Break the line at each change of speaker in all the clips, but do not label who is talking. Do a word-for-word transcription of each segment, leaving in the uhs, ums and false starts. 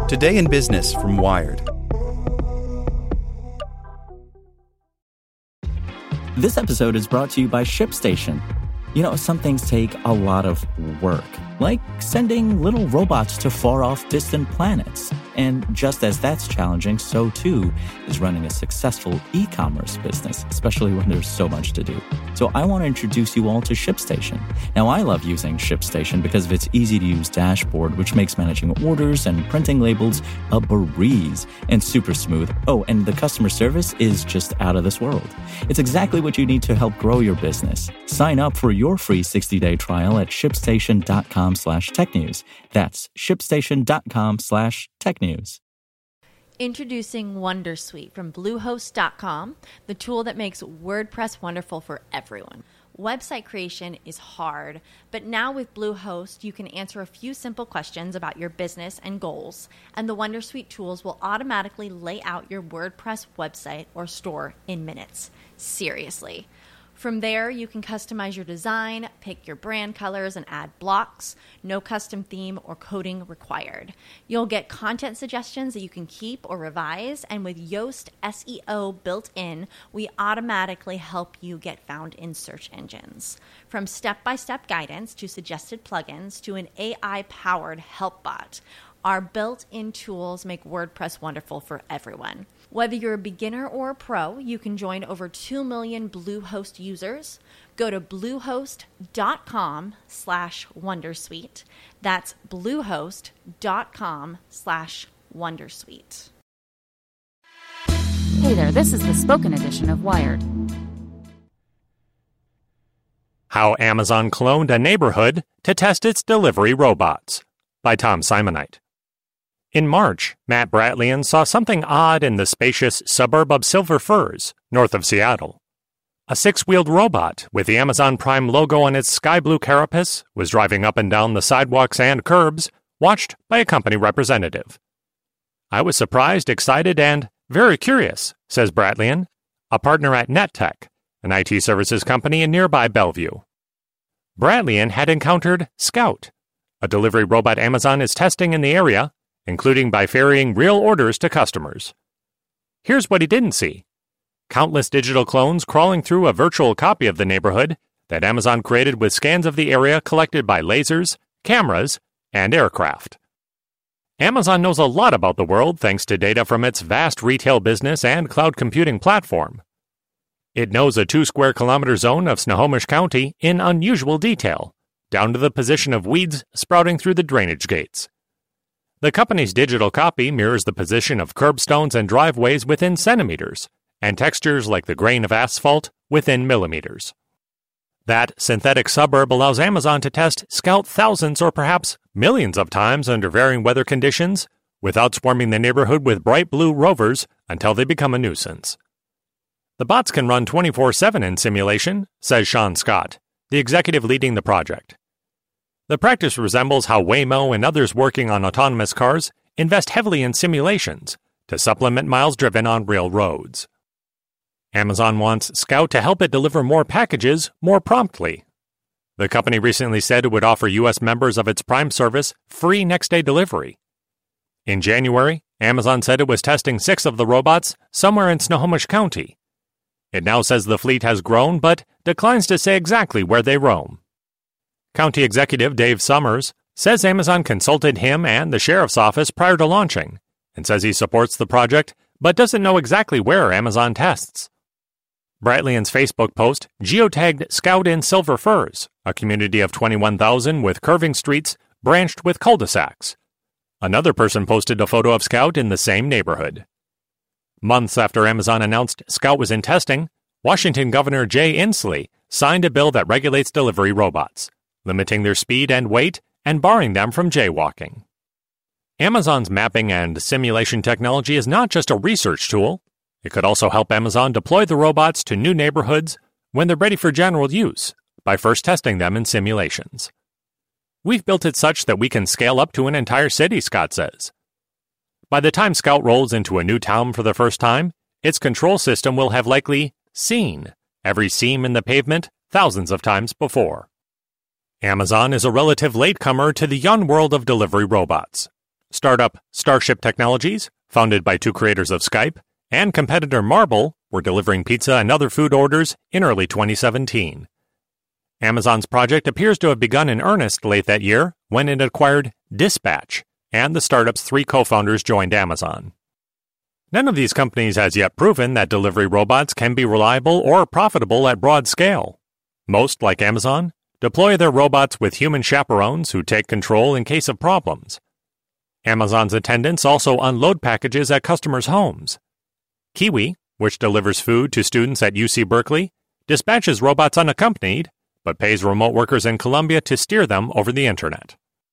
Today in Business from Wired.
This episode is brought to you by ShipStation. You know, some things take a lot of work, like sending little robots to far-off distant planets. And just as that's challenging, so too is running a successful e-commerce business, especially when there's so much to do. So I want to introduce you all to ShipStation. Now, I love using ShipStation because of its easy-to-use dashboard, which makes managing orders and printing labels a breeze and super smooth. Oh, and the customer service is just out of this world. It's exactly what you need to help grow your business. Sign up for your free sixty-day trial at shipstation.com slash tech news. That's shipstation.com slash tech news.
Introducing Wondersuite from Bluehost dot com, the tool that makes WordPress wonderful for everyone. Website creation is hard, but now with Bluehost, you can answer a few simple questions about your business and goals, and the Wondersuite tools will automatically lay out your WordPress website or store in minutes. Seriously. From there, you can customize your design, pick your brand colors, and add blocks. No custom theme or coding required. You'll get content suggestions that you can keep or revise, and with Yoast S E O built in, we automatically help you get found in search engines. From step-by-step guidance to suggested plugins to an A I-powered help bot, our built-in tools make WordPress wonderful for everyone. Whether you're a beginner or a pro, you can join over two million Bluehost users. Go to bluehost.com slash Wondersuite. That's bluehost.com slash Wondersuite.
Hey there, this is the spoken edition of Wired.
How Amazon cloned a neighborhood to test its delivery robots by Tom Simonite. In March, Matt Bratlian saw something odd in the spacious suburb of Silver Firs, north of Seattle. A six-wheeled robot with the Amazon Prime logo on its sky blue carapace was driving up and down the sidewalks and curbs, watched by a company representative. I was surprised, excited, and very curious, says Bratlian, a partner at NetTech, an I T services company in nearby Bellevue. Bratlian had encountered Scout, a delivery robot Amazon is testing in the area, including by ferrying real orders to customers. Here's what he didn't see. Countless digital clones crawling through a virtual copy of the neighborhood that Amazon created with scans of the area collected by lasers, cameras, and aircraft. Amazon knows a lot about the world thanks to data from its vast retail business and cloud computing platform. It knows a two square kilometer zone of Snohomish County in unusual detail, down to the position of weeds sprouting through the drainage gates. The company's digital copy mirrors the position of curbstones and driveways within centimeters, and textures like the grain of asphalt within millimeters. That synthetic suburb allows Amazon to test Scout thousands or perhaps millions of times under varying weather conditions, without swarming the neighborhood with bright blue rovers until they become a nuisance. The bots can run twenty-four seven in simulation, says Sean Scott, the executive leading the project. The practice resembles how Waymo and others working on autonomous cars invest heavily in simulations to supplement miles driven on real roads. Amazon wants Scout to help it deliver more packages more promptly. The company recently said it would offer U S members of its Prime service free next-day delivery. In January, Amazon said it was testing six of the robots somewhere in Snohomish County. It now says the fleet has grown, but declines to say exactly where they roam. County Executive Dave Summers says Amazon consulted him and the sheriff's office prior to launching, and says he supports the project, but doesn't know exactly where Amazon tests. Bratlian's Facebook post geotagged Scout in Silver Firs, a community of twenty-one thousand with curving streets branched with cul-de-sacs. Another person posted a photo of Scout in the same neighborhood. Months after Amazon announced Scout was in testing, Washington Governor Jay Inslee signed a bill that regulates delivery robots, limiting their speed and weight and barring them from jaywalking. Amazon's mapping and simulation technology is not just a research tool. It could also help Amazon deploy the robots to new neighborhoods when they're ready for general use by first testing them in simulations. We've built it such that we can scale up to an entire city, Scott says. By the time Scout rolls into a new town for the first time, its control system will have likely seen every seam in the pavement thousands of times before. Amazon is a relative latecomer to the young world of delivery robots. startup Starship Technologies, founded by two creators of Skype, and competitor Marble were delivering pizza and other food orders in early twenty seventeen. Amazon's project appears to have begun in earnest late that year when it acquired Dispatch, and the startup's three co-founders joined Amazon. None of these companies has yet proven that delivery robots can be reliable or profitable at broad scale. Most, like Amazon, deploy their robots with human chaperones who take control in case of problems. Amazon's attendants also unload packages at customers' homes. Kiwi, which delivers food to students at U C Berkeley, dispatches robots unaccompanied, but pays remote workers in Colombia to steer them over the internet.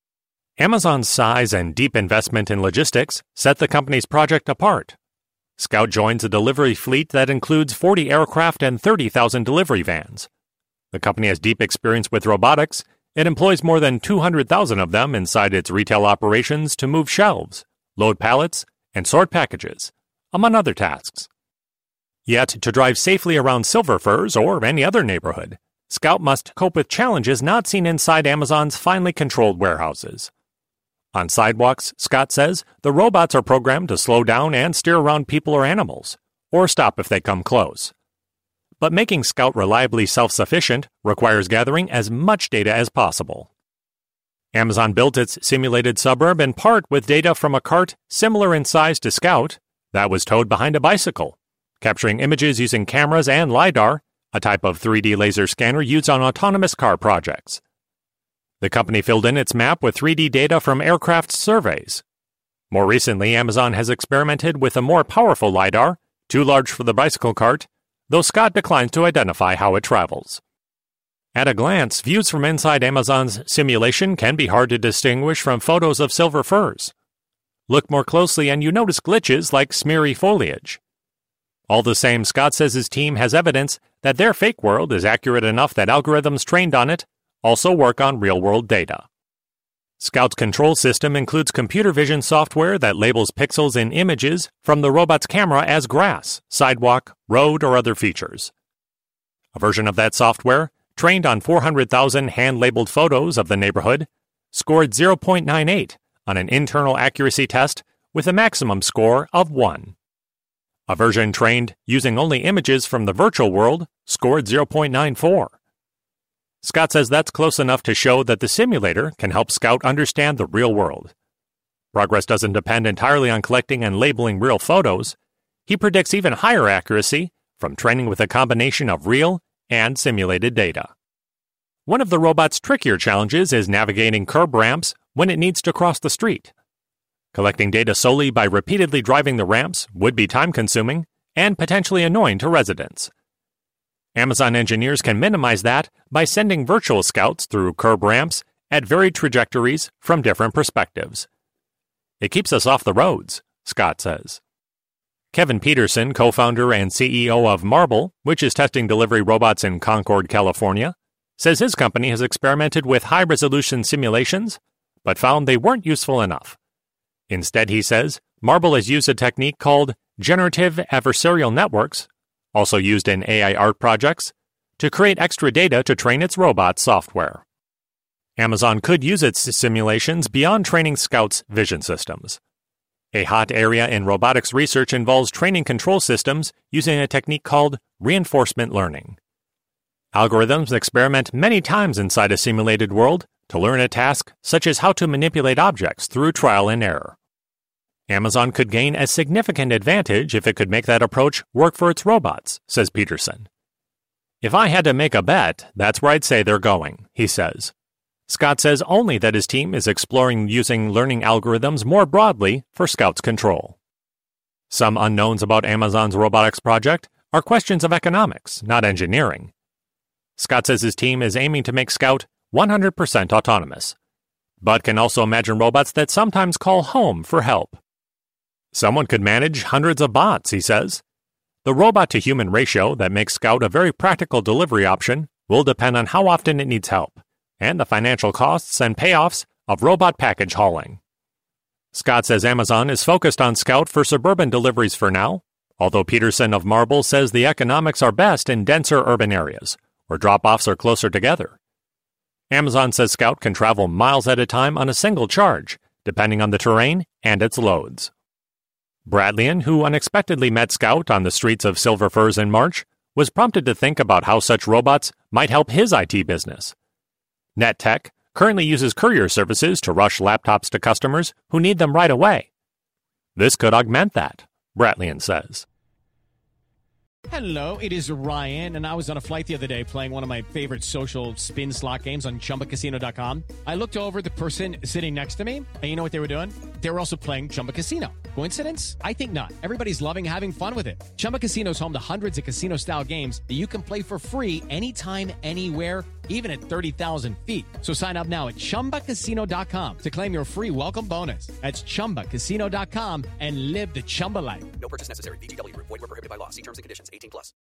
Amazon's size and deep investment in logistics set the company's project apart. Scout joins a delivery fleet that includes forty aircraft and thirty thousand delivery vans. The company has deep experience with robotics. It employs more than two hundred thousand of them inside its retail operations to move shelves, load pallets, and sort packages, among other tasks. Yet, to drive safely around Silver Firs or any other neighborhood, Scout must cope with challenges not seen inside Amazon's finely controlled warehouses. On sidewalks, Scott says, the robots are programmed to slow down and steer around people or animals, or stop if they come close. But making Scout reliably self-sufficient requires gathering as much data as possible. Amazon built its simulated suburb in part with data from a cart similar in size to Scout that was towed behind a bicycle, capturing images using cameras and LiDAR, a type of three D laser scanner used on autonomous car projects. The company filled in its map with three D data from aircraft surveys. More recently, Amazon has experimented with a more powerful LiDAR, too large for the bicycle cart, though Scott declines to identify how it travels. At a glance, views from inside Amazon's simulation can be hard to distinguish from photos of Silver Firs. Look more closely and you notice glitches like smeary foliage. All the same, Scott says his team has evidence that their fake world is accurate enough that algorithms trained on it also work on real-world data. Scout's control system includes computer vision software that labels pixels in images from the robot's camera as grass, sidewalk, road, or other features. A version of that software, trained on four hundred thousand hand-labeled photos of the neighborhood, scored zero point nine eight on an internal accuracy test with a maximum score of one. A version trained using only images from the virtual world scored zero point nine four. Scott says that's close enough to show that the simulator can help Scout understand the real world. Progress doesn't depend entirely on collecting and labeling real photos. He predicts even higher accuracy from training with a combination of real and simulated data. One of the robot's trickier challenges is navigating curb ramps when it needs to cross the street. Collecting data solely by repeatedly driving the ramps would be time-consuming and potentially annoying to residents. Amazon engineers can minimize that by sending virtual scouts through curb ramps at varied trajectories from different perspectives. It keeps us off the roads, Scott says. Kevin Peterson, co-founder and C E O of Marble, which is testing delivery robots in Concord, California, says his company has experimented with high-resolution simulations, but found they weren't useful enough. Instead, he says, Marble has used a technique called generative adversarial networks, also used in A I art projects, to create extra data to train its robot software. Amazon could use its simulations beyond training Scout's vision systems. A hot area in robotics research involves training control systems using a technique called reinforcement learning. Algorithms experiment many times inside a simulated world to learn a task such as how to manipulate objects through trial and error. Amazon could gain a significant advantage if it could make that approach work for its robots, says Peterson. If I had to make a bet, that's where I'd say they're going, he says. Scott says only that his team is exploring using learning algorithms more broadly for Scout's control. Some unknowns about Amazon's robotics project are questions of economics, not engineering. Scott says his team is aiming to make Scout one hundred percent autonomous, but can also imagine robots that sometimes call home for help. Someone could manage hundreds of bots, he says. The robot-to-human ratio that makes Scout a very practical delivery option will depend on how often it needs help, and the financial costs and payoffs of robot package hauling. Scott says Amazon is focused on Scout for suburban deliveries for now, although Peterson of Marble says the economics are best in denser urban areas, where drop-offs are closer together. Amazon says Scout can travel miles at a time on a single charge, depending on the terrain and its loads. Bradleyan, who unexpectedly met Scout on the streets of Silver Firs in March, was prompted to think about how such robots might help his I T business. NetTech currently uses courier services to rush laptops to customers who need them right away. This could augment that, Bradleyan says.
Hello, it is Ryan, and I was on a flight the other day playing one of my favorite social spin slot games on Chumba Casino dot com. I looked over at the person sitting next to me, and you know what they were doing? They were also playing Chumba Casino. Coincidence? I think not. Everybody's loving having fun with it. Chumba Casino is home to hundreds of casino-style games that you can play for free anytime, anywhere, even at thirty thousand feet. So sign up now at Chumba Casino dot com to claim your free welcome bonus. That's Chumba Casino dot com and live the Chumba life.
No purchase necessary. V G W. Void where prohibited by law. See terms and conditions. eighteen plus.